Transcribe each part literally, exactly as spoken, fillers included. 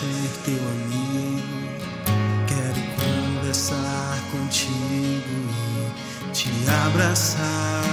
ser teu amigo, quero conversar contigo e te abraçar.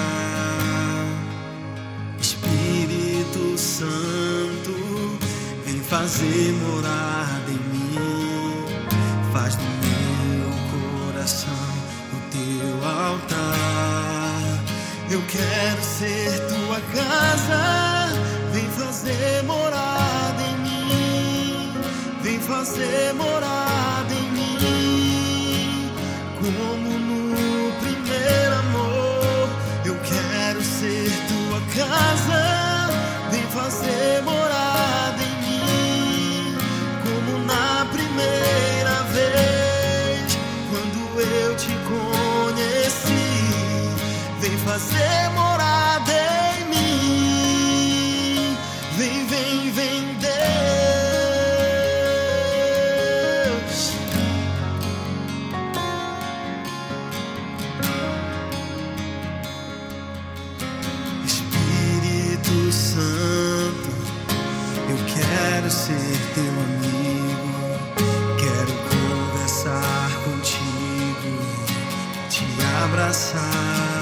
Espírito Santo, vem fazer morada em mim, faz do meu coração o teu altar. Eu quero ser tua casa, vem fazer morada em mim, vem fazer morada em mim, como no primeiro amor. Eu quero ser tua casa, vem fazer morada em mim, como na primeira vez, quando eu te conheci. Vem fazer morada em mim, vem, vem, vem, Deus. Espírito Santo, eu quero ser teu amigo, quero conversar contigo, te abraçar.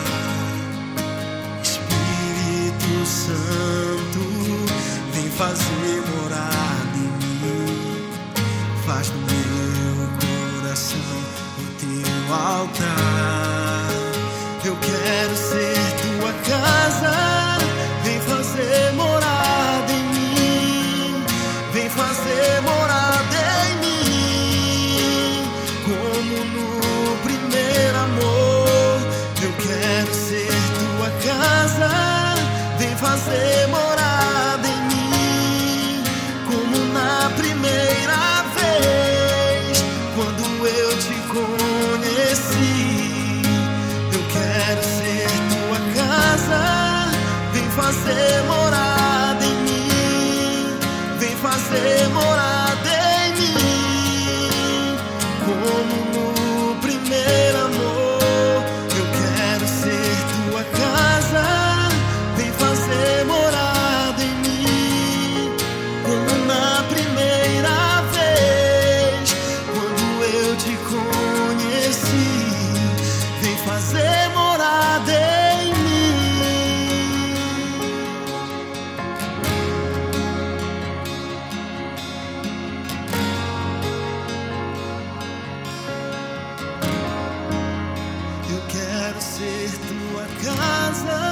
Santo, vem fazer morada em mim, faz no meu coração o teu altar. Eu quero ser tua casa, vem fazer morada em mim, vem fazer morada em mim, como no primeiro amor. Eu quero ser tua casa, vem fazer morada em mim, como na primeira vez, quando eu te conheci. Eu quero ser tua casa, vem fazer morada em mim, vem fazer morada em mim, como no primeiro amor. Eu quero ser tua casa, vem fazer morada em mim, como na primeira vez, quando eu te conheci. Vem fazer morada em mim. Eu quero ser tua casa,